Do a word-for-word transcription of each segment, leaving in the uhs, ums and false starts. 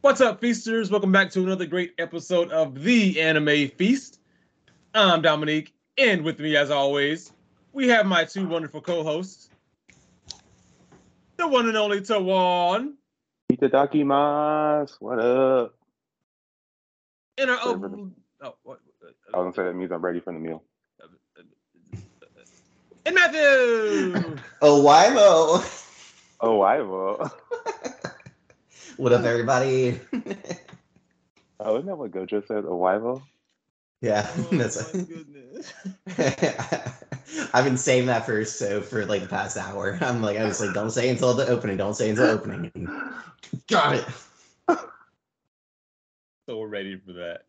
What's up, feasters? Welcome back to another great episode of The Anime Feast. I'm Dominique, and with me, as always, we have my two wonderful co-hosts, the one and only Tawan. Itadakimasu. What up? And our Sorry, oh, oh, what, I was gonna say that means I'm ready for the meal. And Matthew. Oh, Wimo. Oh, I will. What up, everybody? Oh, isn't that what Gojo said? A wivo? Yeah, Oh that's my goodness. I've been saying that for so for like the past hour. I'm like, I was like, don't say until the opening. Don't say until opening. Got it. So we're ready for that.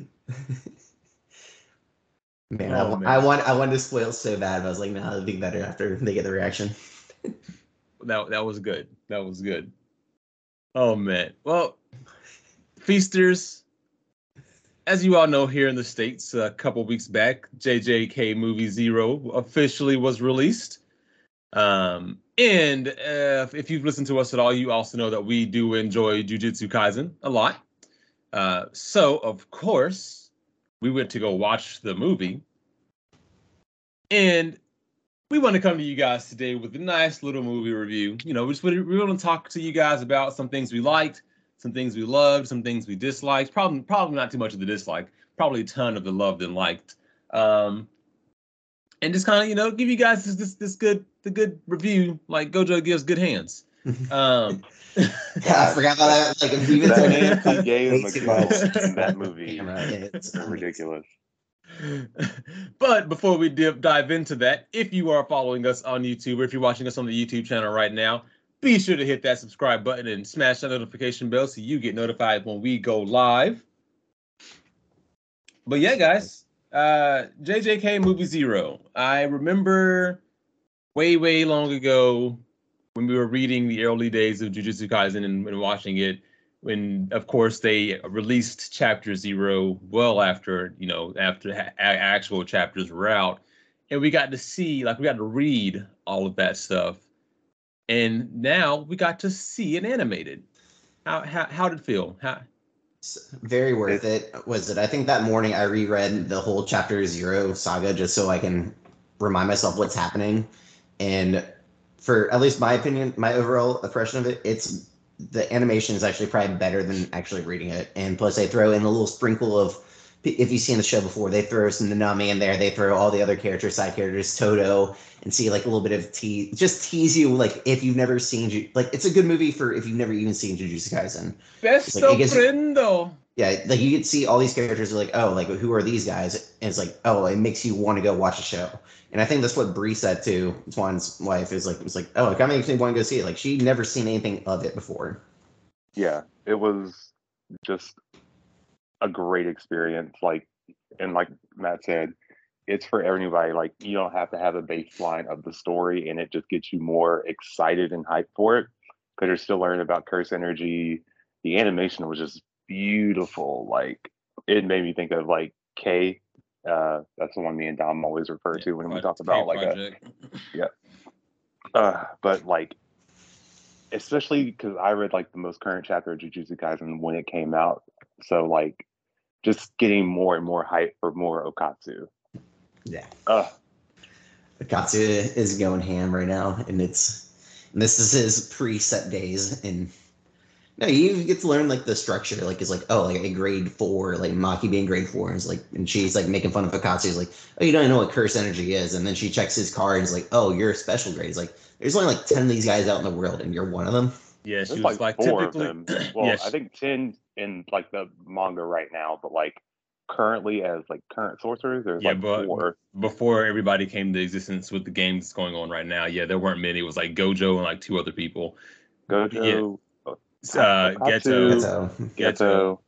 Man, Oh, I, man. I want I wanted to spoil so bad, but I was like, no, it'll be better after they get the reaction. That that was good. That was good. Oh man. Well, feasters, as you all know, here in the States, a couple weeks back, J J K Movie Zero officially was released. Um, and uh, if you've listened to us at all, you also know that we do enjoy Jujutsu Kaisen a lot. Uh, so, of course, we went to go watch the movie. And we want to come to you guys today with a nice little movie review. You know, we just we want to talk to you guys about some things we liked, some things we loved, some things we disliked. Probably, probably not too much of the dislike. Probably a ton of the loved and liked. Um, and just kind of, you know, give you guys this this, this good the good review, like Gojo gives good hands. Um, Yeah, I forgot about that. Like, if we've That been hands he talking gave way too Miguel much in that movie camera, it's are ridiculous. But before we dip, dive into that, if you are following us on YouTube or if you're watching us on the YouTube channel right now, be sure to hit that subscribe button and smash that notification bell so you get notified when we go live. But yeah, guys, uh, J J K Movie Zero. I remember way, way long ago when we were reading the early days of Jujutsu Kaisen and, and watching it, when, of course, they released Chapter Zero well after, you know, after ha- actual chapters were out. And we got to see, like, we got to read all of that stuff. And now we got to see it animated. How how, how did it feel? How, very worth it. Was it? I think that morning I reread the whole Chapter Zero saga just so I can remind myself what's happening. And for at least my opinion, my overall impression of it, it's the animation is actually probably better than actually reading it. And plus, they throw in a little sprinkle of, if you've seen the show before, they throw some Nanami in there. They throw all the other characters, side characters, Toto, and see like a little bit of tease, just tease you like if you've never seen, Ju- like it's a good movie for if you've never even seen Jujutsu Kaisen. Best like, it gets- friendo. Yeah, like you could see all these characters are like, oh, like who are these guys? And it's like, oh, it makes you want to go watch a show. And I think that's what Bree said too. Twan's wife is like, it was like, oh, it kind of makes me want to go see it. Like she'd never seen anything of it before. Yeah, it was just a great experience. Like, and like Matt said, it's for everybody. Like, you don't have to have a baseline of the story, and it just gets you more excited and hyped for it because you're still learning about curse energy. The animation was just beautiful. Like, it made me think of like K. Uh, that's the one me and Dom always refer to when we talk about like a yeah. Uh, but like, especially because I read like the most current chapter of Jujutsu Kaisen when it came out, so like just getting more and more hype for more Okatsu. Yeah. Uh, Akatsu is going ham right now, and it's and this is his preset days, and no, you even get to learn like the structure. Like it's like, oh, like a grade four, like Maki being grade four, and it's like, and she's like making fun of Akatsu. He's like, oh, you don't know what curse energy is, and then she checks his card and is like, oh, you're a special grade. He's like, there's only like ten of these guys out in the world, and you're one of them. Yeah, she there's was like, like, four typically. of them. Well, Yes. I think ten in like the manga right now, but like currently as like current sorcerers, there's Yeah, like but four. before everybody came to existence with the games going on right now, yeah, there weren't many. It was like Gojo and like two other people. Gojo, Uh, Okatsu, Geto. So Geto.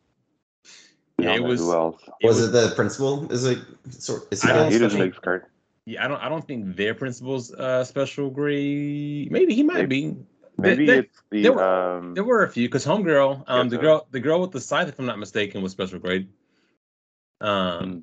I Yeah, don't it know was. who else. It was, was it the principal? Is it sort? Is he I not don't He doesn't special? make curse. Yeah, I don't. I don't think their principal's uh, special grade. Maybe he might Maybe- be. Maybe There- it's the there were- um. There were a few because Homegirl, um, the Geto. girl, the girl with the scythe, if I'm not mistaken, was special grade. Um, Mm.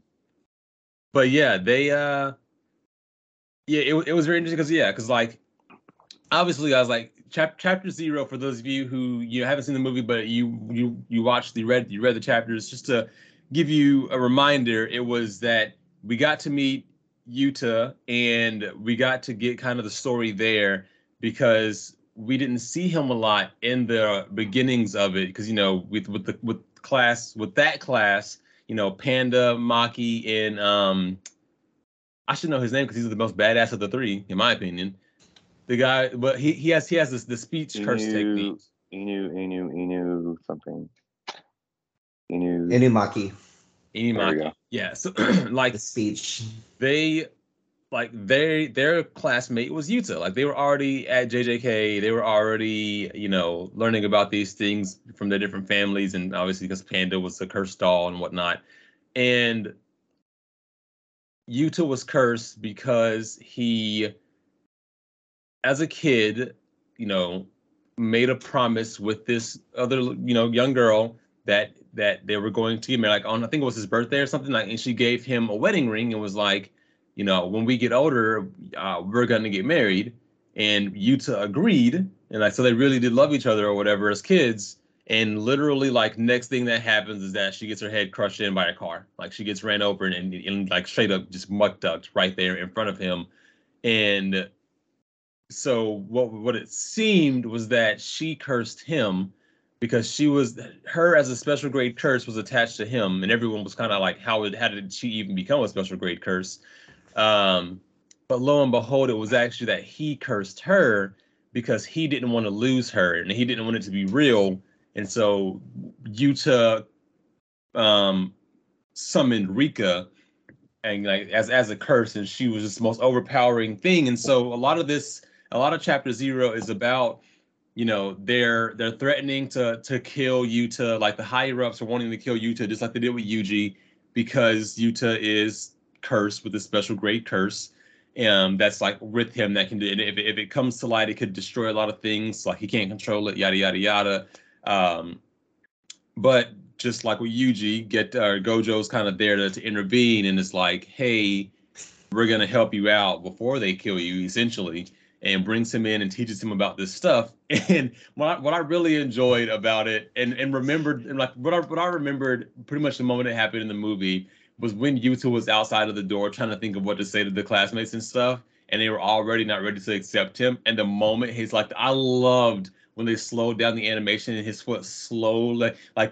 but yeah, they uh, yeah, it it was very interesting because yeah, because like obviously I was like chap- chapter zero, for those of you who you haven't seen the movie, but you you you watched the read you read the chapters, just to give you a reminder, it was that we got to meet Yuta and we got to get kind of the story there because we didn't see him a lot in the beginnings of it because you know with with the with class with that class, you know, Panda, Maki, and um I should know his name because he's the most badass of the three, in my opinion. The guy, but he he has he has this the speech curse technique. Inu, Inu, Inu, something. Inu. Inumaki. Inumaki. Yeah. So like the speech. They like they their classmate was Yuta. Like they were already at J J K. They were already, you know, learning about these things from their different families, and obviously because Panda was a cursed doll and whatnot. And Yuta was cursed because he, as a kid, you know, made a promise with this other, you know, young girl that that they were going to get married, like on, I think it was his birthday or something, like, and she gave him a wedding ring and was like, you know, when we get older, uh, we're gonna get married. And Yuta agreed, and like, so they really did love each other or whatever as kids. And literally, like, next thing that happens is that she gets her head crushed in by a car. Like, she gets ran over and, and, and like straight up just muck ducked right there in front of him. And so what what it seemed was that she cursed him because she was her as a special grade curse was attached to him, and everyone was kind of like, how did how did she even become a special grade curse? Um, but lo and behold, it was actually that he cursed her because he didn't want to lose her and he didn't want it to be real. And so Yuta um, summoned Rika and like as as a curse, and she was just the most overpowering thing. And so a lot of this, a lot of chapter zero is about, you know, they're they're threatening to to kill Yuta, like the higher ups are wanting to kill Yuta, just like they did with Yuji, because Yuta is cursed with a special great curse. Um, that's like with him that can do it. If, if it comes to light, it could destroy a lot of things. Like he can't control it, yada yada yada. Um, but just like with Yuji, get uh, Gojo's kind of there to, to intervene, and it's like, hey, we're gonna help you out before they kill you, essentially, and brings him in and teaches him about this stuff. And what I, what I really enjoyed about it, and and remembered, and like what I what I remembered, pretty much the moment it happened in the movie was when Yuta was outside of the door trying to think of what to say to the classmates and stuff, and they were already not ready to accept him. And the moment he's like, I loved when they slowed down the animation and his foot slowly, like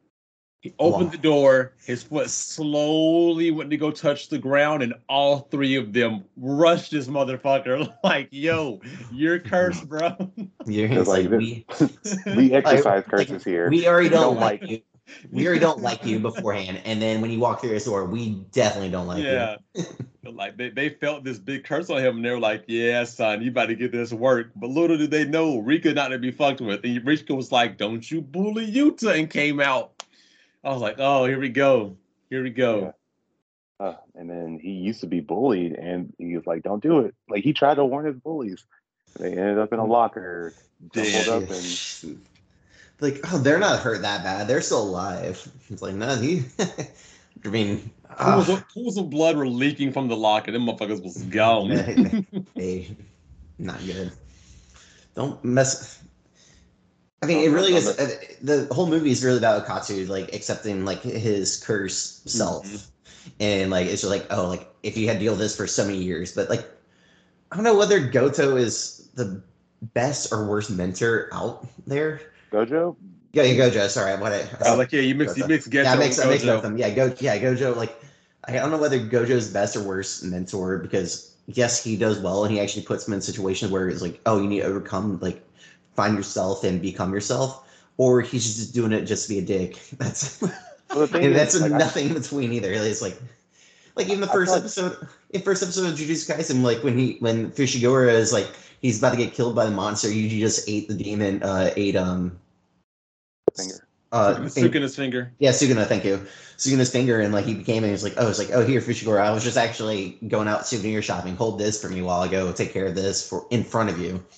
he opened wow. the door, his foot slowly went to go touch the ground, and all three of them rushed this motherfucker like, yo, you're cursed, bro. You're like, we, we exercise like, curses like, here. We already don't, don't like you. We already don't like you beforehand. And then when you walk through this door, we definitely don't like yeah. you. Yeah. Like they, they felt this big curse on him, and they were like, yeah, son, you about to get this work. But little did they know, Rika not to be fucked with. And Rika was like, don't you bully Yuta, and came out. I was like, oh, here we go. Here we go. Yeah. Uh, and then he used to be bullied, and he was like, don't do it. Like, he tried to warn his bullies. They ended up in a locker, doubled up, and... Like, oh, they're not hurt that bad. They're still alive. It's like, no, he... I mean... Pools, uh... of, pools of blood were leaking from the locker. Them motherfuckers was gone. Hey, not good. Don't mess... I mean, it really is. Uh, the whole movie is really about Okatsu, like, accepting, like, his curse self. Mm-hmm. And, like, it's just like, oh, like, if you had to deal with this for so many years. But, like, I don't know whether Goto is the best or worst mentor out there. Gojo? Yeah, yeah Gojo. Sorry. What I, I oh, like, yeah, you mix, you mix Gojo yeah, I mix, and I mix both of them. Yeah, Go, yeah, Gojo, like, I don't know whether Gojo's best or worst mentor, because, yes, he does well, and he actually puts him in situations where it's like, oh, you need to overcome, like, find yourself and become yourself, or he's just doing it just to be a dick. That's well, and is, that's like, nothing I, between either. It's like, like even the first thought, episode, in first episode of Jujutsu Kaisen, like when he when Fushiguro is like he's about to get killed by the monster, Yuji just ate the demon, uh, ate um, finger, uh, Sukuna's finger. Yeah, Sukuna, thank you, Sukuna's finger, and like he became, and he's like, oh, it's like, oh, here, Fushiguro, I was just actually going out souvenir shopping. Hold this for me while I go take care of this for in front of you.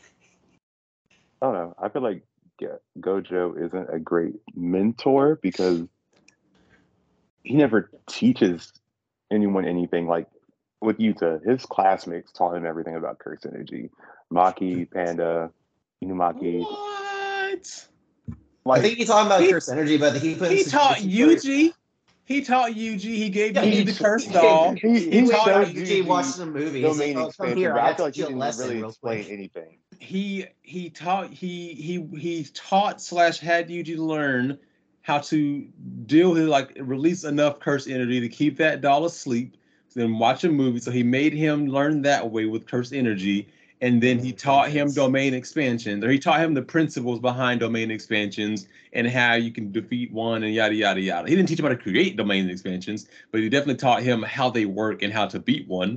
I don't know. I feel like yeah, Gojo isn't a great mentor because he never teaches anyone anything. Like with Yuta, his classmates taught him everything about curse energy. Maki, Panda, Inumaki. What? I think he's talking about he- curse energy, but he put in He taught situations where- Yuji. He taught Yuji. He gave Yeah, Yuji he- the curse he- doll. He, He, he went showed out Yuji Yuji watched the movie. He's like, domain oh, come expansion, here, but I I have feel to like he teach you a didn't lesson really real explain quick. anything. He he taught he he he taught slash had Yuji learn how to deal with like release enough curse energy to keep that doll asleep, then watch a movie. So he made him learn that way with curse energy. And then he taught him domain expansions, or he taught him the principles behind domain expansions and how you can defeat one and yada, yada, yada. He didn't teach him how to create domain expansions, but he definitely taught him how they work and how to beat one.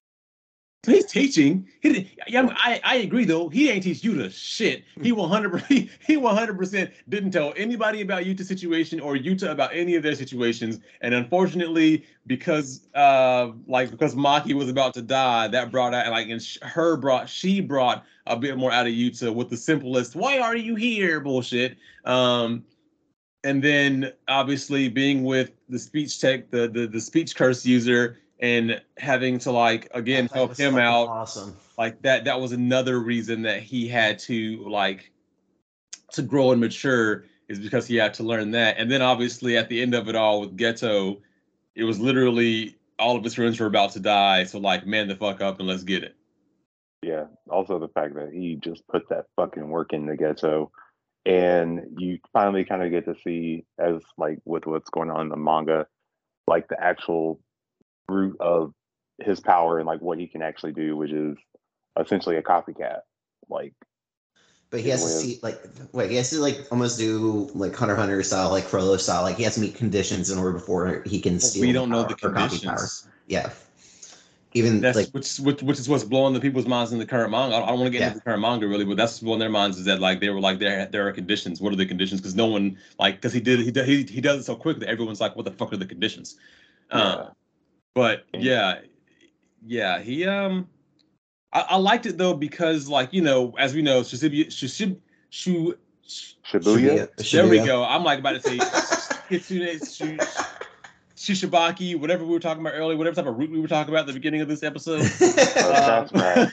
So he's teaching. He didn't, yeah, I, I agree, though. He ain't teach Yuta shit. He one hundred percent, he one hundred percent didn't tell anybody about Yuta's situation or Yuta about any of their situations. And unfortunately, because uh, like because Maki was about to die, that brought out like and sh- her brought she brought a bit more out of Yuta with the simplest "Why are you here?" bullshit. Um, and then obviously being with the speech tech, the the, the speech curse user. And having to like again That help was him fucking out, Awesome. like that. That was another reason that he had to like to grow and mature is because he had to learn that. And then obviously at the end of it all with Geto, it was literally all of his friends were about to die. So like, man the fuck up and let's get it. Yeah. Also the fact that he just put that fucking work in the Ghetto, and you finally kind of get to see as like with what's going on in the manga, like the actual root of his power and like what he can actually do, which is essentially a copycat. Like, But he has to see like wait, he has to like almost do like Hunter x Hunter style, like Frollo style. Like he has to meet conditions in order before he can steal. We don't know power the or copy power. conditions. Yeah. Even that's like which, which which is what's blowing the people's minds in the current manga. I don't, I don't want to get Yeah. into the current manga really, but that's what's blowing their minds is that like they were like there there are conditions. What are the conditions? Because no one like because he did he did, he he does it so quick that everyone's like, what the fuck are the conditions? Yeah. Um, but yeah, yeah, he um, I, I liked it though because like you know as we know Shibuya Shishib Shu Shibuya. there we go. I'm like about to say Kitsune Shu. Shishabaki, whatever we were talking about earlier, whatever type of root we were talking about at the beginning of this episode. Uh, um,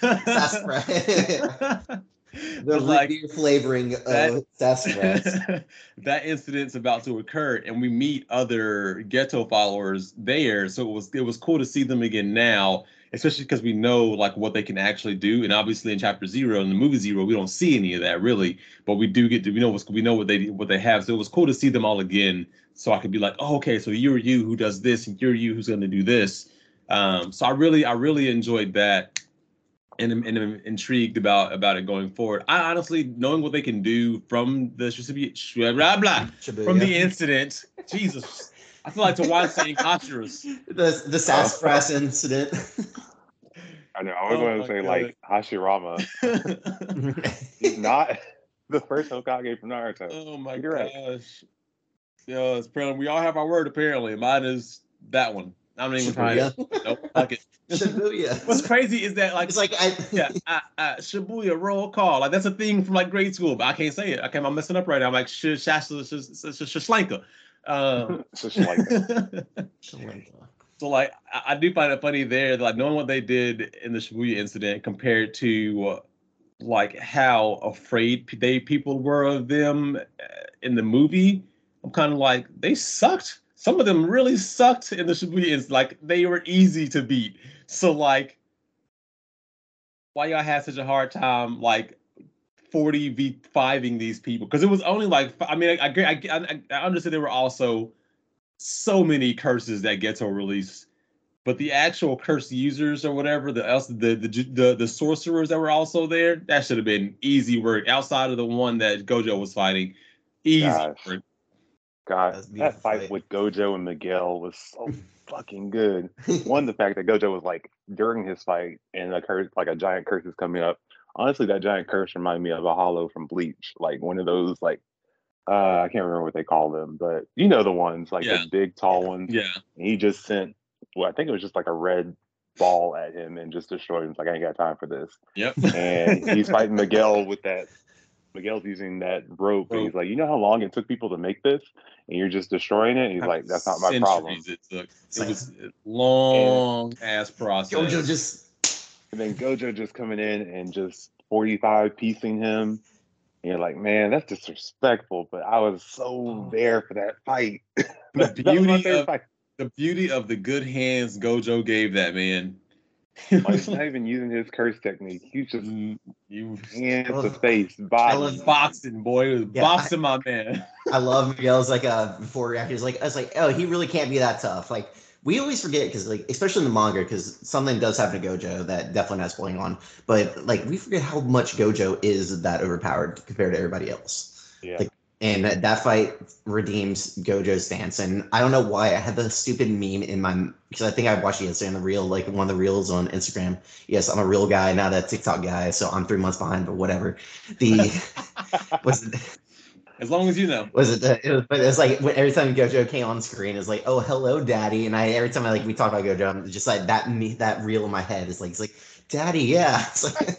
Sassafras. The like, like, flavoring that, of sassafras. That incident's about to occur, and we meet other Ghetto followers there. So it was it was cool to see them again now, especially because we know like what they can actually do. And obviously in Chapter Zero, in the movie Zero, we don't see any of that really, but we do get to we know what we know what they what they have. So it was cool to see them all again. So I could be like, oh, okay, so you're you who does this, and you're you who's going to do this. Um, so I really, I really enjoyed that, and, and I'm intrigued about about it going forward. I honestly, knowing what they can do from the blah blah from the incident, Jesus, I feel like Tawan saying Hashiras. The the sassafras oh. incident. I know. I was Oh going to say God. like Hashirama. He's not the first Hokage from Naruto. Oh my You're gosh. Right. Yeah, it's apparently we all have our word. Apparently, mine is that one. I'm not even trying. Nope, fuck it. Shibuya. What's crazy is that like it's like I yeah, uh, uh, Shibuya roll call. Like that's a thing from like grade school, but I can't say it. I can't. I'm messing up right now. I'm like sh sh Shashlanka. Um, so like I, I do find it funny there, that, like knowing what they did in the Shibuya incident compared to uh, like how afraid they people were of them in the movie. I'm kind of like they sucked. Some of them really sucked in the Shibuya incident. Like they were easy to beat. So like, why y'all had such a hard time like forty v five-ing these people? Because it was only like I mean I I, I I understand there were also so many curses that Geto released, but the actual curse users or whatever the else the the the, the sorcerers that were also there, that should have been easy work outside of the one that Gojo was fighting. Easy Gosh. work. God, that fight, fight with Gojo and Miguel was so fucking good. One, the fact that Gojo was like during his fight and a curse, like a giant curse is coming up. Honestly, that giant curse reminded me of a hollow from Bleach, like one of those like uh, I can't remember what they call them, but you know the ones like Yeah. the big tall ones. Yeah. And he just sent, well, I think it was just like a red ball at him and just destroyed him. It's like I ain't got time for this. Yep. And he's fighting Miguel with that. Miguel's using that rope, and he's like, you know how long it took people to make this, and you're just destroying it. And he's like, that's not my Centuries problem. It took. It was a long ass process. Gojo just and then Gojo just coming in and just forty-five piecing him, you're like, man, that's disrespectful. But I was so Oh. there for that fight. The that, that was my beauty favorite of fight. the beauty of the good hands Gojo gave that man. Like not even using his curse technique. He just Mm, you hands I to love- face, I body. love boxing, boy. It was Yeah, boxing, my man. I love Miguel's like uh before reactions. Like I was like, oh, he really can't be that tough. Like we always forget because like especially in the manga because something does happen to Gojo that definitely not spoiling on. But like we forget how much Gojo is that overpowered compared to everybody else. Yeah. Like, and that fight redeems Gojo's stance. And I don't know why I had the stupid meme in my because I think I watched it yesterday on the reel, like one of the reels on Instagram. Yes, I'm a real guy, not a TikTok guy, so I'm three months behind, but whatever. The was it, As long as you know. was it, uh, it was, but it's like when, every time Gojo came on screen, it's like, oh, hello, daddy. And I every time I like we talk about Gojo, I'm just like that me that reel in my head is like it's like, daddy, yeah. It's like,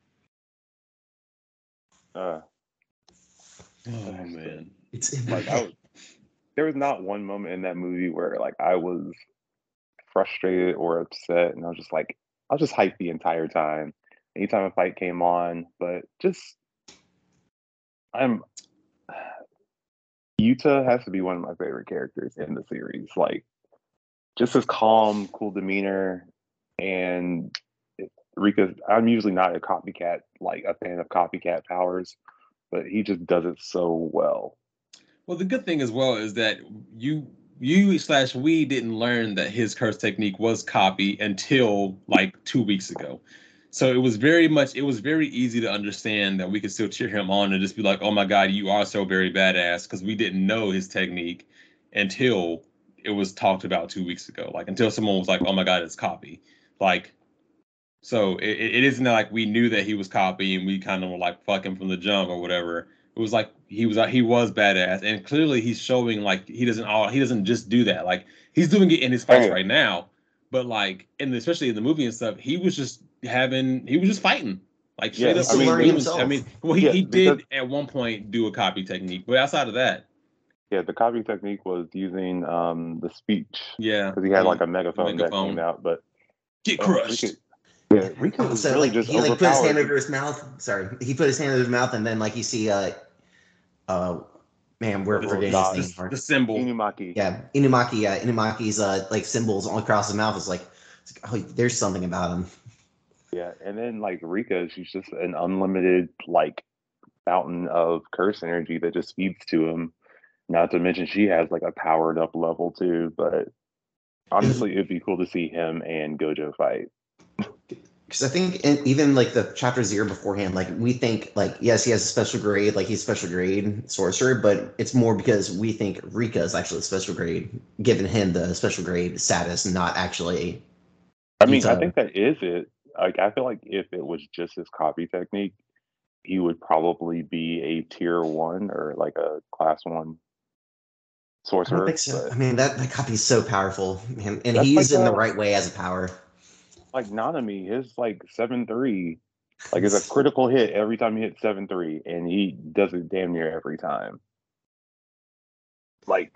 Uh, Oh man. it's in my like I head. was, there was not one moment in that movie where like I was frustrated or upset, and I was just like I was just hyped the entire time. Anytime a fight came on, but just I'm Yuta has to be one of my favorite characters in the series. Like just his calm, cool demeanor, and it, Rika. I'm usually not a copycat, like a fan of copycat powers, but he just does it so well. Well, the good thing as well is that you you slash we didn't learn that his curse technique was copy until like two weeks ago. So it was very much it was very easy to understand that we could still cheer him on and just be like, oh my God, you are so very badass, because we didn't know his technique until it was talked about two weeks ago. Like until someone was like, oh my God, it's copy. Like so it, it isn't like we knew that he was copy and we kind of were like fuck him from the jump or whatever. It was like he was he was badass, and clearly he's showing like he doesn't all he doesn't just do that. Like he's doing it in his fights Oh. right now, but like in the, especially in the movie and stuff, he was just having he was just fighting like straight Yeah, up. He's still I mean, learning he was, himself. I mean, well he, Yeah, he because- did at one point do a copy technique, but outside of that, Yeah, the copy technique was using um, the speech yeah, because he had the like a megaphone, that megaphone. came out. But Get uh, crushed. Rika, yeah, Rika is Also, really like just he like put his hand overpowered. over his mouth. Sorry, he put his hand over his mouth, and then like you see, uh, uh, man, we're The we're getting dot. his name The, hard. the symbol. Inumaki. Yeah, Inumaki. Uh, Inumaki's uh like symbols all across his mouth is like, it's like, oh, there's something about him. Yeah, and then like Rika, she's just an unlimited like fountain of curse energy that just feeds to him. Not to mention she has like a powered up level too. But honestly, it'd be cool to see him and Gojo fight. Because I think in, even like the chapter zero beforehand, like we think like yes, he has a special grade, like he's special grade sorcerer, but it's more because we think Rika is actually a special grade, giving him the special grade status, not actually. I mean, I Yuta. think that is it. Like, I feel like if it was just his copy technique, he would probably be a tier one or like a class one I sorcerer. don't think so. but- I mean that that copy's so powerful, man, and That's he's like, in the uh, right way as a power. Like Nanami, his like seven three, like it's a critical hit every time he hits seven three, and he does it damn near every time. Like,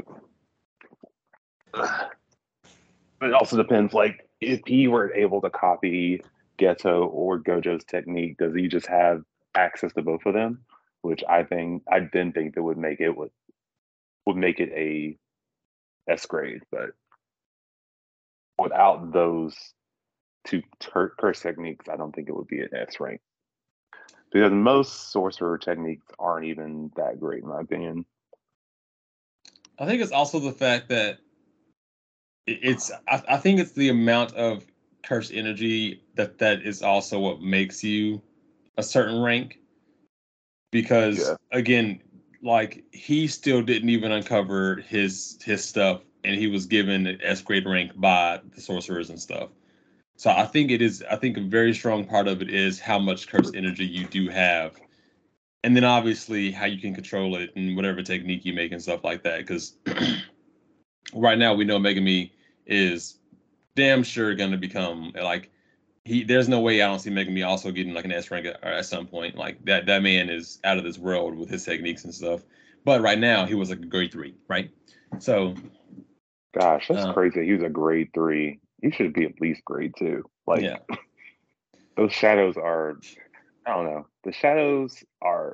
but it also depends. Like, if he were able to copy Geto or Gojo's technique, does he just have access to both of them? Which I think I didn't think that would make it would would make it a S grade, but without those two ter- curse techniques, I don't think it would be an S rank. Because most sorcerer techniques aren't even that great, in my opinion. I think it's also the fact that it- it's. I, I think it's the amount of cursed energy that that is also what makes you a certain rank. Because Yeah. again, like he still didn't even uncover his his stuff, and he was given an S grade rank by the sorcerers and stuff. So I think it is. I think a very strong part of it is how much cursed energy you do have, and then obviously how you can control it and whatever technique you make and stuff like that. Because right now we know Megami is damn sure going to become like he. There's no way I don't see Megami also getting like an S rank at, at some point. Like that that man is out of this world with his techniques and stuff. But right now he was like a grade three, right? So Gosh, that's Uh, crazy. He was a grade three. He should be at least grade two. Like yeah, those shadows are, I don't know. The shadows are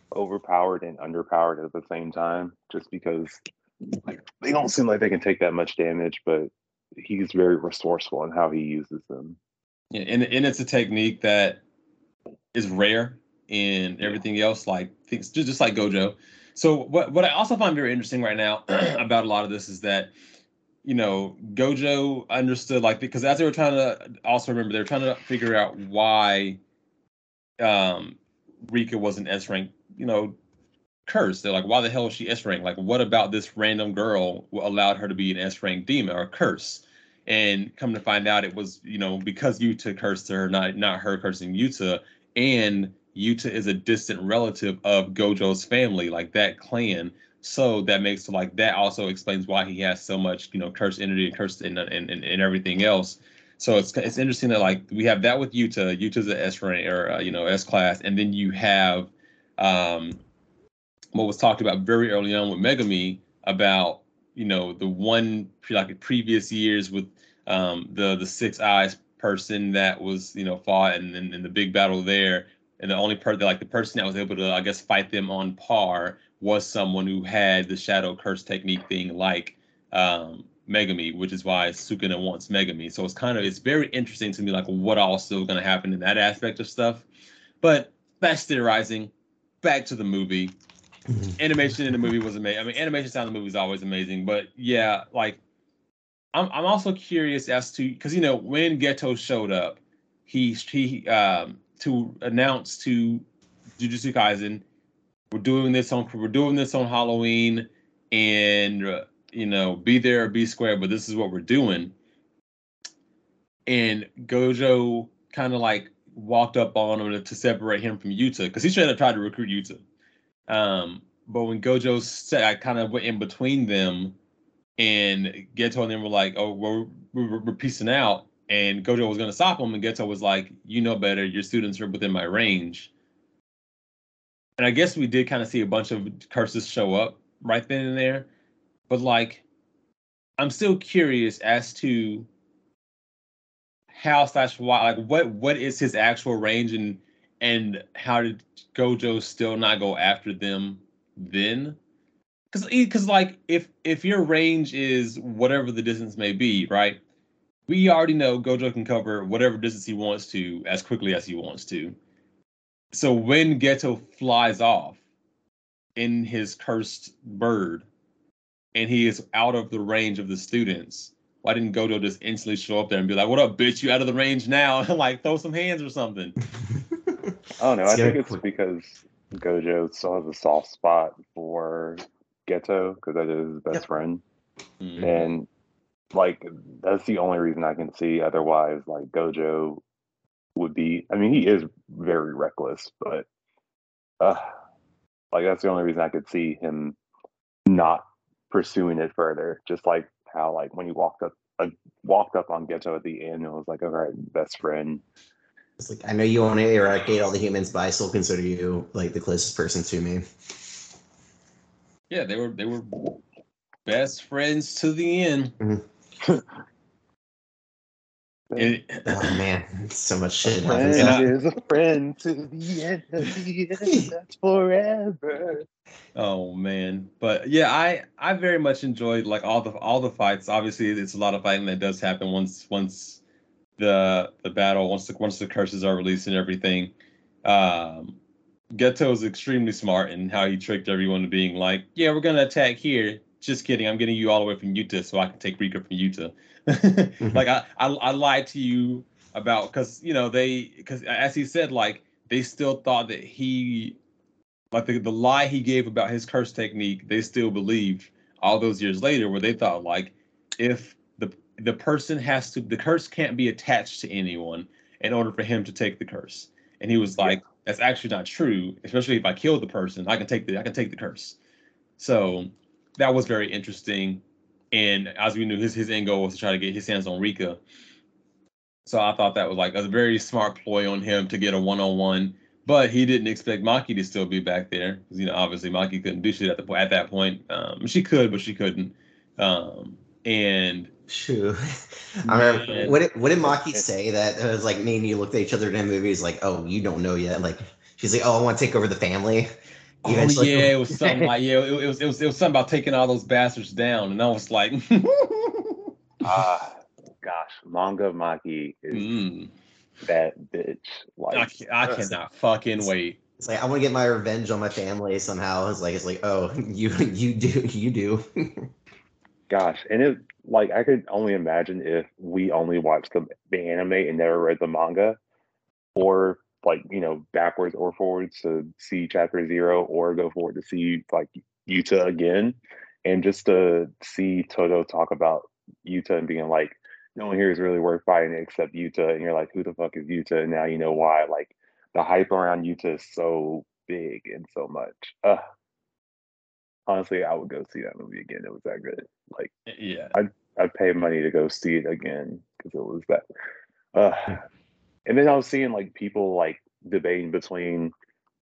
overpowered and underpowered at the same time, just because like they don't seem like they can take that much damage, but he's very resourceful in how he uses them. Yeah, and and it's a technique that is rare in everything else, like things just, just like Gojo. So what what I also find very interesting right now about a lot of this is that, you know, Gojo understood, like, because as they were trying to also remember, they were trying to figure out why um Rika was an S rank, you know, curse. They're like, why the hell is she S rank? Like, what about this random girl allowed her to be an S rank demon or a curse? And come to find out, it was, you know, because Yuta cursed her, not not her cursing Yuta. And Yuta is a distant relative of Gojo's family, like that clan. So that makes like that also explains why he has so much, you know, cursed energy and cursed and and, and, and everything else. So it's it's interesting that like we have that with Yuta. Yuta's an S rank or uh, you know, S class, and then you have um what was talked about very early on with Megami about, you know, the one like previous years with um, the the Six Eyes person that was, you know, fought in, in, in the big battle there, and the only person like the person that was able to, I guess, fight them on par was someone who had the Shadow Curse technique thing like um, Megami, which is why Sukuna wants Megami. So it's kind of it's very interesting to me like what all still going to happen in that aspect of stuff. But that's theorizing. Back to the movie. Animation in the movie was amazing. I mean, animation sound in the movie is always amazing, but yeah, like I'm I'm also curious as to because you know when Geto showed up, he he um to announce to Jujutsu Kaisen, we're doing this on we're doing this on Halloween, and uh, you know, be there or be square, but this is what we're doing. And Gojo kind of like walked up on him to, to separate him from Yuta because he should have tried to recruit Yuta. Um, but when Gojo said, I kind of went in between them, and Geto and them were like, "Oh, we're we're, we're piecing out," and Gojo was going to stop him, and Geto was like, "You know better. Your students are within my range." And I guess we did kind of see a bunch of curses show up right then and there, but like, I'm still curious as to how slash why, like, what what is his actual range, and and how did Gojo still not go after them then? Because because like if if your range is whatever the distance may be, right? We already know Gojo can cover whatever distance he wants to as quickly as he wants to. So when Geto flies off in his cursed bird and he is out of the range of the students, why didn't Gojo just instantly show up there and be like, "What up, bitch? You out of the range now?" And like throw some hands or something. I don't know. I think it's because Gojo still has a soft spot for Geto because that is his best yep. friend, mm-hmm. and like that's the only reason I can see. Otherwise, like Gojo would be. I mean, he is very reckless, but uh, like that's the only reason I could see him not pursuing it further. Just like how, like when he walked up, like walked up on Geto at the end, and was like, "All right, best friend." It's like, I know you want to eradicate all the humans, but I still consider you like the closest person to me. Yeah, they were they were best friends to the end. Mm-hmm. and, oh man, so much shit. A friend is a friend to the end of the end. That's forever. Oh man, but yeah, I I very much enjoyed like all the all the fights. Obviously, it's a lot of fighting that does happen once once the the battle once the once the curses are released and everything. Um, Geto is extremely smart in how he tricked everyone to being like, "Yeah, we're gonna attack here. Just kidding. I'm getting you all the way from Yuta so I can take Rika from Yuta." mm-hmm. Like I, I I lied to you about because you know they because as he said like they still thought that he like the, the lie he gave about his curse technique they still believed all those years later where they thought like if the the person has to the curse can't be attached to anyone in order for him to take the curse. And he was like, yeah. That's actually not true, especially if I kill the person, I can take the I can take the curse. So that was very interesting. And as we knew, his his end goal was to try to get his hands on Rika. So I thought that was like a very smart ploy on him to get a one-on-one. But he didn't expect Maki to still be back there because, you know, obviously Maki couldn't do shit at the at that point. Um, she could, but she couldn't. Um, and True. I remember, and, what did what did Maki say that it was like me and you looked at each other in movies like, oh, you don't know yet. Like she's like, oh, I want to take over the family. Oh Eventually, yeah, it was something like yeah, it, it was it was it was something about taking all those bastards down, and I was like, Ah, gosh, Manga Maki is mm, that bitch. I Like, can, I ugh, cannot fucking wait. it's like I want to get my revenge on my family somehow. It's like it's like oh you you do you do. gosh, and it like I could only imagine if we only watched the, the anime and never read the manga, or like you know backwards or forwards to see chapter zero, or go forward to see like Yuta again, and just to see Toto talk about Yuta and being like, no one here is really worth fighting except Yuta, and you're like, who the fuck is Yuta? And now you know why. Like the hype around Yuta is so big and so much. Uh, honestly, I would go see that movie again. It was that good. Like Yeah, I'd I'd pay money to go see it again because it was that. Uh, and then I was seeing like people like debating between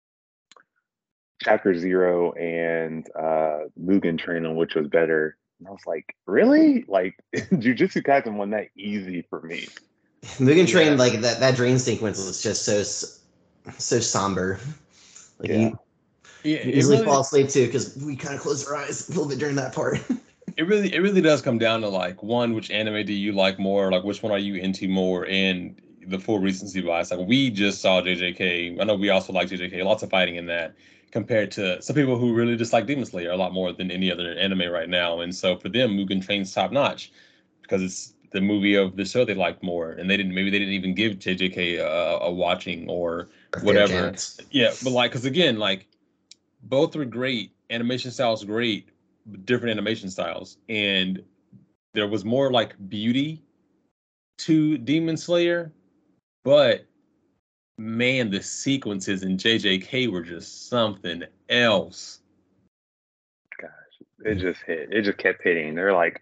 Chapter Zero and uh, Mugen Train on which was better. And I was like, really? Like Jujutsu Kaisen won that easy for me. Mugen Train, Yeah. like that that dream sequence was just so so somber. Like Yeah. you, yeah, you can it easily really fall asleep too because we kind of closed our eyes a little bit during that part. it really it really does come down to like one, which anime do you like more? Like which one are you into more? And the full recency bias. Like we just saw J J K. I know we also like J J K. Lots of fighting in that compared to some people who really just like Demon Slayer a lot more than any other anime right now. And so for them, Mugen Train's top notch because it's the movie of the show they liked more, and they didn't maybe they didn't even give J J K a, a watching or A fair whatever. chance. Yeah, but like because again, like both were great. Animation styles great, different animation styles, and there was more like beauty to Demon Slayer, but man, the sequences in J J K were just something else. Gosh, it just hit. It just kept hitting. They're like,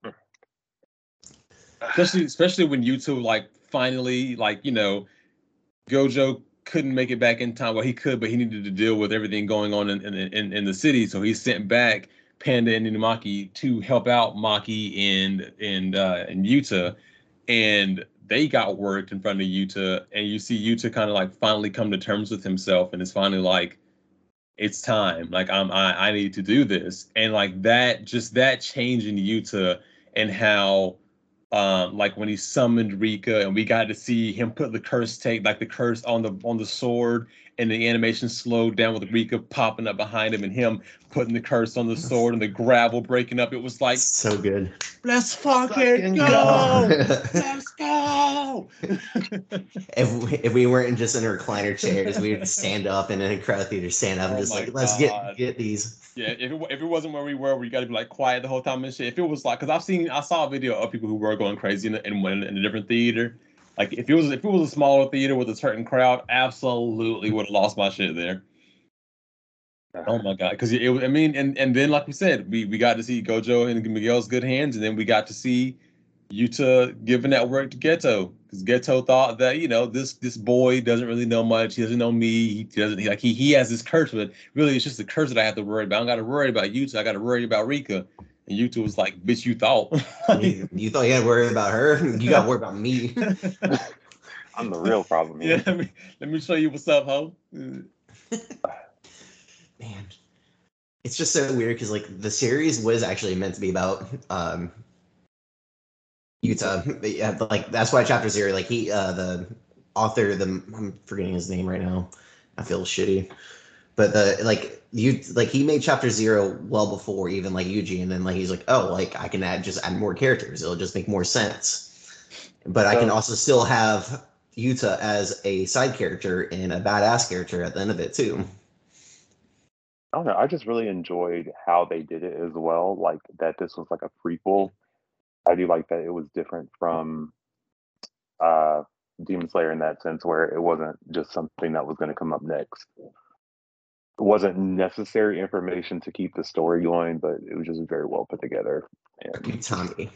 Especially especially when you two like finally like, you know, Gojo couldn't make it back in time. Well, he could, but he needed to deal with everything going on in in, in, in the city. So he sent back Panda and Inumaki to help out Maki and and uh, and Yuta, and they got worked in front of Yuta. And you see Yuta kind of like finally come to terms with himself, and it's finally like it's time. Like I'm I, I need to do this, and like that just that change in Yuta and how um like when he summoned Rika and we got to see him put the curse take like the curse on the on the sword, and the animation slowed down with Rika popping up behind him and him putting the curse on the sword and the gravel breaking up. It was like, So good. let's fucking Fucking go. go. Let's go. if we, if we weren't just in recliner chairs, we'd stand up and in a crowd theater stand up and Oh just my like let's God. get get these. Yeah, if it, if it wasn't where we were, where you got to be like quiet the whole time and shit. If it was like, because I've seen, I saw a video of people who were going crazy in, in, in a different theater. Like if it was if it was a smaller theater with a certain crowd, absolutely would have lost my shit there. Oh my God, because it, it, I mean, and and then like we said, we we got to see Gojo in Miguel's good hands, and then we got to see Yuta giving that work to Geto, because Geto thought that you know this this boy doesn't really know much. He doesn't know me. He doesn't he, like he he has this curse, but really it's just the curse that I have to worry about. I don't got to worry about Yuta. I got to worry about Rika. And Yuta was like, "Bitch, you thought." You, you thought you had to worry about her? You got to worry about me. I'm the real problem Yeah, here. let me let me show you what's up, ho. Man, it's just so weird because like the series was actually meant to be about um Utah. But yeah, like that's why chapter zero, like he uh the author, the I'm forgetting his name right now. I feel shitty. But the like you like he made chapter zero well before even like Yuji, and then like he's like, oh, like I can add just add more characters. It'll just make more sense. But I can So- also still have Yuta as a side character and a badass character at the end of it too. I don't know. I just really enjoyed how they did it as well. Like that this was like a prequel. I do like that it was different from uh Demon Slayer in that sense, where it wasn't just something that was going to come up next. It wasn't necessary information to keep the story going, but it was just very well put together. And Akutami.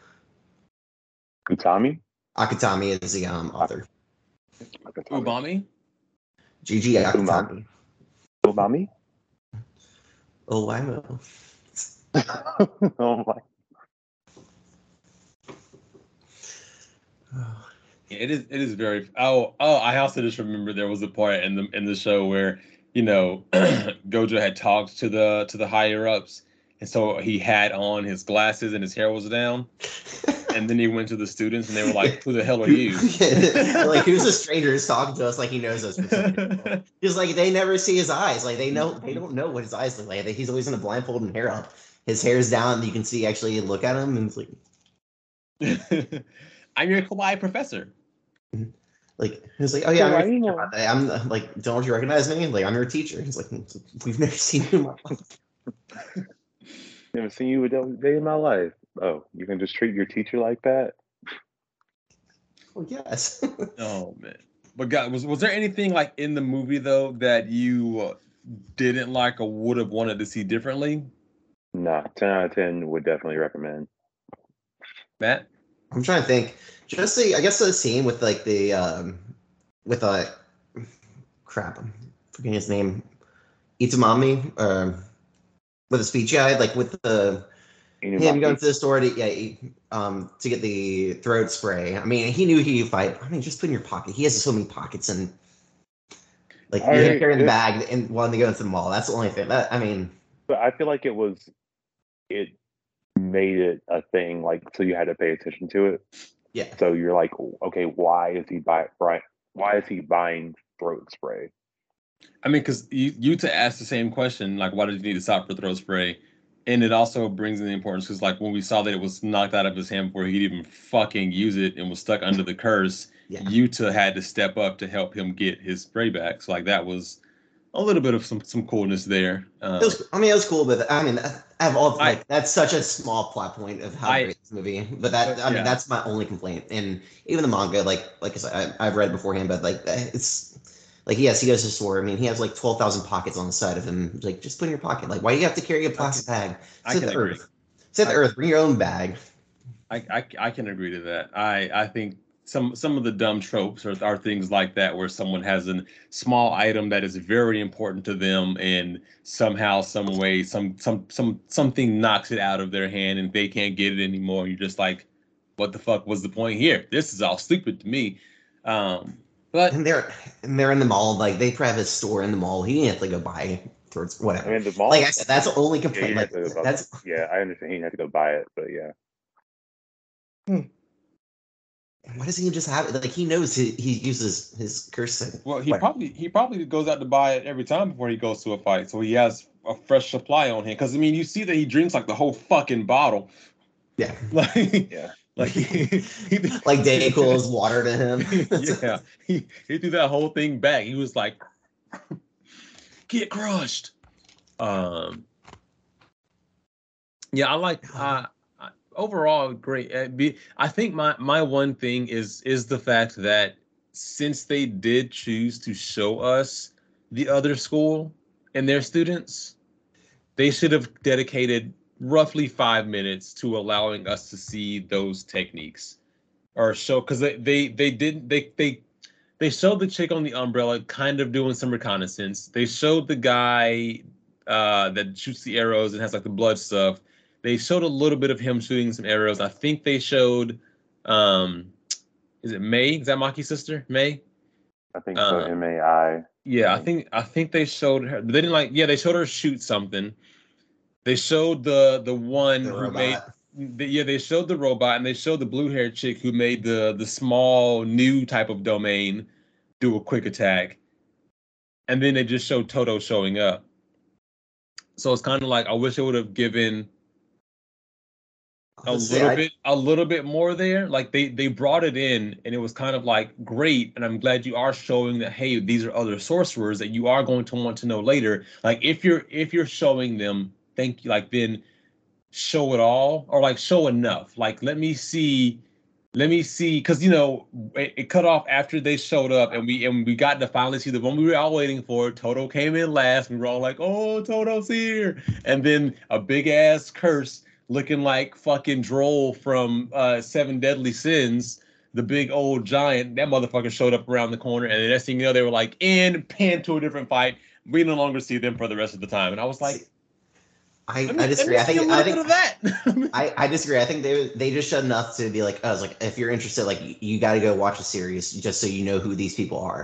Utami? Akutami is the um, author. Akutami. Ubami. Gigi Akutami. Umami? Oh, wow. Oh my. It is. It is very. Oh, oh! I also just remember there was a part in the in the show where you know, Gojo had talked to the to the higher ups, and so he had on his glasses and his hair was down. And then he went to the students, and they were like, "Who the hell are you?" Like, who's a stranger who's talking to us? Like he knows us. Because like they never see his eyes. Like they know they don't know what his eyes look like. He's always in a blindfold and hair up. His hair's down. You can see actually look at him, and it's like, "I'm your kawaii professor." Like he's like, "Oh yeah, I'm, your I'm, I'm like, don't you recognize me? Like I'm your teacher." He's like, "We've never seen you in my life. Never seen you a day in my life. Oh, you can just treat your teacher like that?" Well, yes. Oh man, but God, was was there anything like in the movie though that you uh, didn't like or would have wanted to see differently? Nah, ten out of ten would definitely recommend. Matt, I'm trying to think. Just the, I guess the scene with like the um, with a uh, crap, I'm forgetting his name, Itamami, um, with the speech guy, like with the. Him going to the store to yeah, he, um, to get the throat spray. I mean, he knew he'd fight. I mean, just put in your pocket. He has so many pockets, and like you him carrying the bag and wanting to go into the mall. That's the only thing. That I mean, but I feel like it was, it made it a thing. Like so, you had to pay attention to it. Yeah. So you're like, okay, why is he buy right? Why is he buying throat spray? I mean, because you you to ask the same question, like, why did you need to stop for throat spray? And it also brings in the importance because, like, when we saw that it was knocked out of his hand before he'd even fucking use it and was stuck under the curse, yeah. Yuta had to step up to help him get his spray back. So, like, that was a little bit of some some coolness there. Um, it was, I mean, it was cool, but I mean, I have all like I, that's such a small plot point of how I, great this movie. But that, I mean, yeah. that's my only complaint. And even the manga, like, like I said, I, I've read beforehand, but like, it's. Like, yes, he goes to the store. I mean, he has like twelve thousand pockets on the side of him. Like, just put in your pocket. Like, why do you have to carry a plastic bag? Sit the agree. earth. Sit the earth. Bring your own bag. I, I, I can agree to that. I, I think some some of the dumb tropes are, are things like that, where someone has a small item that is very important to them, and somehow, some way, some some some something knocks it out of their hand, and they can't get it anymore. You're just like, what the fuck was the point here? This is all stupid to me. Um, But and they're and they're in the mall, like they probably have a store in the mall. He didn't have to go buy towards whatever. I mean, the mall. Like I said, that's the only complaint. Yeah, like that's yeah, I understand he had to go buy it, but yeah. Hmm. Why doesn't he just have it? Like he knows he, he uses his curse. Thing. Well, he like, probably he probably goes out to buy it every time before he goes to a fight, so he has a fresh supply on him. Because I mean, you see that he drinks like the whole fucking bottle. Yeah. Like yeah. Like he, he, like Dayquil's water to him. Yeah, he, he threw that whole thing back. He was like, "Get crushed." Um, yeah, I like. Uh, overall, great. I think my my one thing is is the fact that since they did choose to show us the other school and their students, they should have dedicated roughly five minutes to allowing us to see those techniques or show, because they, they they didn't they they they showed the chick on the umbrella kind of doing some reconnaissance. They showed the guy uh that shoots the arrows and has like the blood stuff. They showed a little bit of him shooting some arrows. I think they showed um is it May? Is that Maki's sister? May? I think so. Um, M A I. Yeah, I think I think they showed her. They didn't like. Yeah, they showed her shoot something. They showed the the one the who robot. made the, yeah they showed the robot, and they showed the blue haired chick who made the the small new type of domain do a quick attack, and then they just showed Toto showing up. So it's kind of like I wish I would have given a little say, bit I... a little bit more there. Like they they brought it in, and it was kind of like great, and I'm glad you are showing that, hey, these are other sorcerers that you are going to want to know later. Like if you're if you're showing them. Thank you. Like then show it all, or like show enough. Like let me see, let me see, because you know it, it cut off after they showed up, and we and we got to finally see the one we were all waiting for. Toto came in last. We were all like, "Oh, Toto's here!" And then a big ass curse looking like fucking Droll from uh, Seven Deadly Sins. The big old giant, that motherfucker showed up around the corner, and the next thing you know, they were like in, pan to a different fight. We no longer see them for the rest of the time, and I was like. I, I, mean, I disagree. I think a little I think bit of that. I, I disagree. I think they they just showed enough to be like, I was like, if you're interested, like you got to go watch a series just so you know who these people are.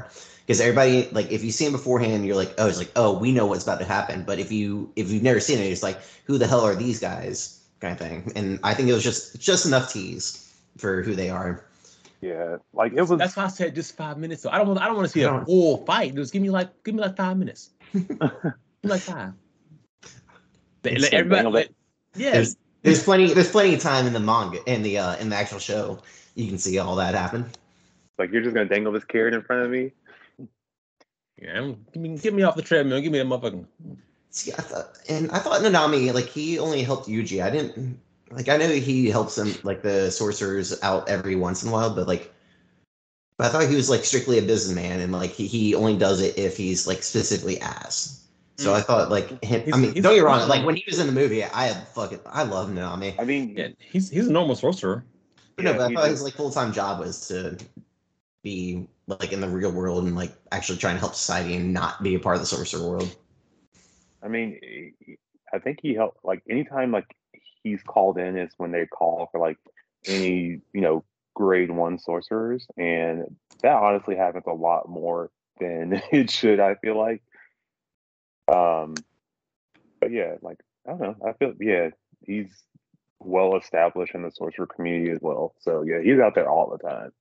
because everybody like if you see him beforehand, you're like, oh, it's like, oh, we know what's about to happen. But if you if you've never seen it, it's like, who the hell are these guys, kind of thing. And I think it was just just enough tease for who they are. Yeah, like it was. That's why I said just five minutes. So I don't want. I don't want to see I a don't- full fight. Just give me like, give me like five minutes. Give me like five. They- It's let so everybody, dangle let- it. yeah. There's there's plenty there's plenty of time in the manga in the uh in the actual show. You can see all that happen. Like you're just gonna dangle this carrot in front of me. Yeah, I'm- give me, get me off the treadmill. Give me that motherfucking. See, I thought, and I thought Nanami, like he only helped Yuji. I didn't like. I know he helps them, like the sorcerers, out every once in a while, but like, but I thought he was like strictly a businessman, and like he, he only does it if he's like specifically asked. So Mm. I thought like him. He's- I mean, he's- don't get me wrong. he's- Like when he was in the movie, I had fucking I love Nanami. I mean, Yeah, he's he's a normal sorcerer. But no, yeah, but I he thought his just- like full time job was to be like in the real world and like actually trying to help society and not be a part of the sorcerer world. I mean, he- I think he helped. Like anytime like he's called in is when they call for like any you know grade one sorcerers, and that honestly happens a lot more than it should. I feel like. Um, but yeah, like I don't know. I feel yeah, he's well established in the sorcerer community as well. So yeah, he's out there all the time.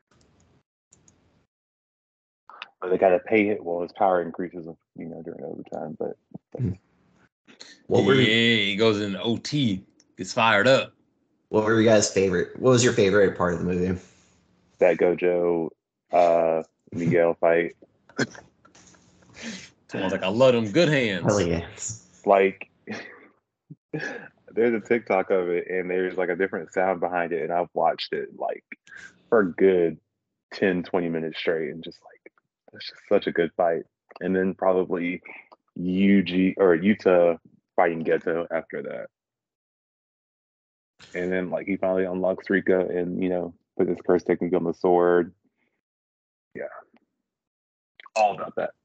But they gotta pay it. Well, his power increases, you know, during overtime. But What yeah, were he goes in O T, gets fired up. what were your guys' favorite? What was your favorite part of the movie? that Gojo uh Miguel fight, Someone's like, I love them good hands. Hell yeah. like there's a TikTok of it and there's like a different sound behind it, and I've watched it like for a good ten, twenty minutes straight, and just like it's just such a good fight. And then probably Yuji or Yuta fighting Geto after that. And then like he finally unlocks Rika and you know put his curse technique on the sword. Yeah. All about that.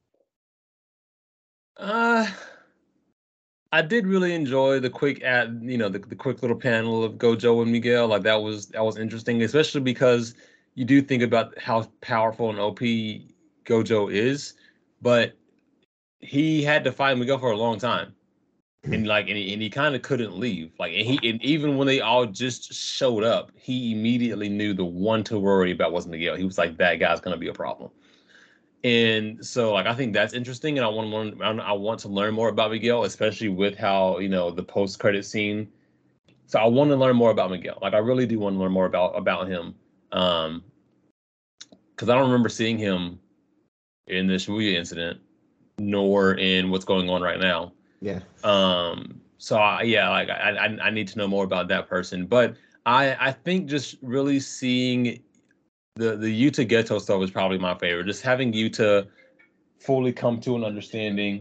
Uh, I did really enjoy the quick ad, you know, the, the quick little panel of Gojo and Miguel. Like that was that was interesting, especially because you do think about how powerful and O P Gojo is, but he had to fight Miguel for a long time, and like, and he, and he kind of couldn't leave. Like, and he, and even when they all just showed up, he immediately knew the one to worry about was Miguel. He was like, that guy's gonna be a problem. And so, like, I think that's interesting, and I want to learn. I want to learn more about Miguel, especially with how you know the post-credit scene. So I want to learn more about Miguel. Like, I really do want to learn more about about him, um, because I don't remember seeing him in the Shibuya incident, nor in what's going on right now. Yeah. Um. So I, yeah, like I, I I need to know more about that person, but I I think just really seeing. The the Yuta Geto stuff was probably my favorite. Just having Yuta fully come to an understanding.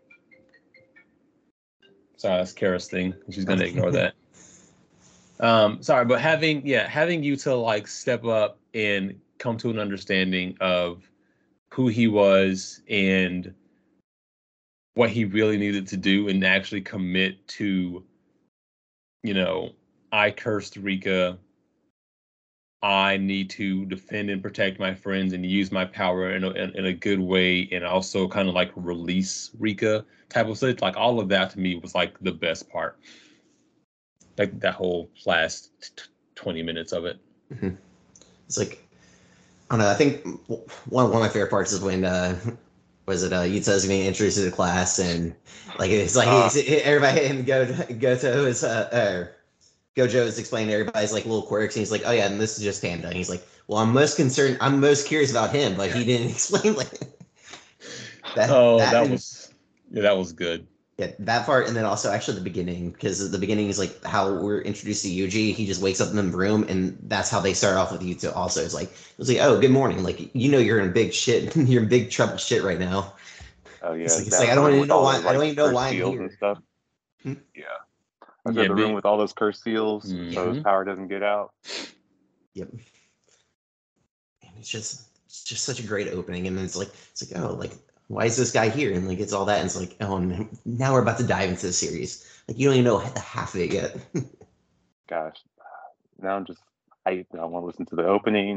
Sorry, that's Kara's thing. She's gonna ignore that. Um, sorry, but having yeah, having Yuta like step up and come to an understanding of who he was and what he really needed to do and actually commit to, you know, I cursed Rika. I need to defend and protect my friends and use my power in a, in, in a good way, and also kind of like release Rika type of stuff. Like all of that to me was like the best part. Like that whole last t- twenty minutes of it. Mm-hmm. It's like I don't know. I think one one of my favorite parts is when uh, was it uh, Yuta's being introduced to the class and like it's like Uh, he's, everybody and go Goto is uh, uh Gojo is explaining everybody's like little quirks, and he's like, "Oh yeah, and this is just Panda." And he's like, "Well, I'm most concerned. I'm most curious about him, but he didn't explain like that." Oh, that, and, was yeah, that was good. yeah, that part, and then also actually the beginning, because the beginning is like how we're introduced to Yuji. He just wakes up in the room, and that's how they start off with Yuta. Also, it's like it's like, "Oh, good morning." Like you know, you're in big shit. You're in big trouble shit right now. Oh yeah, It's like, it's that like I don't room even with know all why. those, I don't like, even know cursed why I'm seals here. and stuff. Hmm? Yeah, I said Yeah, the be- room with all those cursed seals, so Mhm. his power doesn't get out. Yep. And it's just it's just such a great opening, and then it's like it's like oh like why is this guy here? And like it's all that, and it's like oh n- now we're about to dive into the series. Like you don't even know the half of it yet. Gosh, now I'm just I I want to listen to the opening,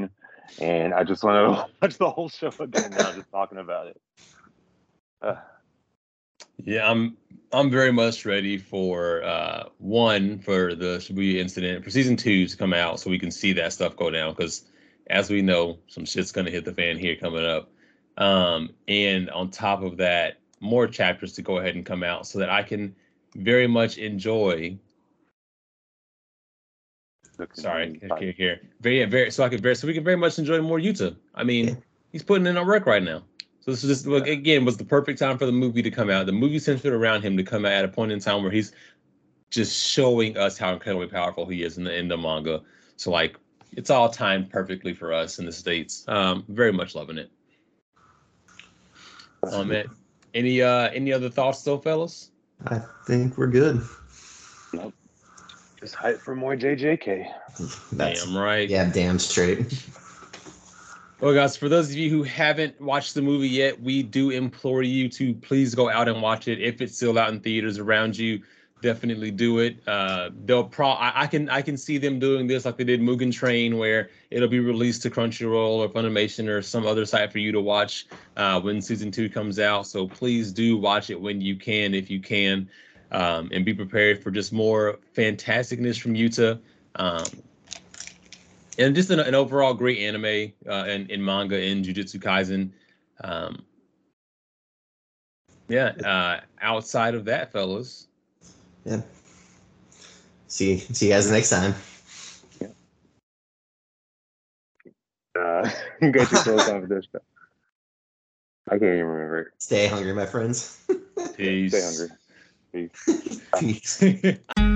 and I just want to watch the whole show again now, just talking about it. Uh, Yeah, I'm I'm very much ready for uh, one for the Shibuya incident for season two to come out so we can see that stuff go down because as we know, some shit's gonna hit the fan here coming up. Um, and on top of that, more chapters to go ahead and come out so that I can very much enjoy. Sorry, here, here, very, very. So I can very, so we can very much enjoy more Yuta. I mean, yeah. He's putting in a work right now. So this is just again was the perfect time for the movie to come out. The movie centered around him to come out at a point in time where he's just showing us how incredibly powerful he is in the in the manga. So like, it's all timed perfectly for us in the States. Um, very much loving it. Um, man, any uh, any other thoughts, though, fellas? I think we're good. Nope. Just hype for more J J K. That's, damn right. Yeah, damn straight. Well, guys, for those of you who haven't watched the movie yet, we do implore you to please go out and watch it. If it's still out in theaters around you, definitely do it. Uh, they'll pro. I, I can I can see them doing this like they did Mugen Train, where it'll be released to Crunchyroll or Funimation or some other site for you to watch uh, when season two comes out. So please do watch it when you can, if you can, um, and be prepared for just more fantasticness from Yuta. Um, And just an, an overall great anime uh, and, and manga in Jujutsu Kaisen. Um, yeah, uh, outside of that, fellas. Yeah. See, see you guys next time. Yeah. Uh, get your close off of this stuff. I can't even remember it. Stay hungry, my friends. Peace. Stay hungry. Peace. Peace.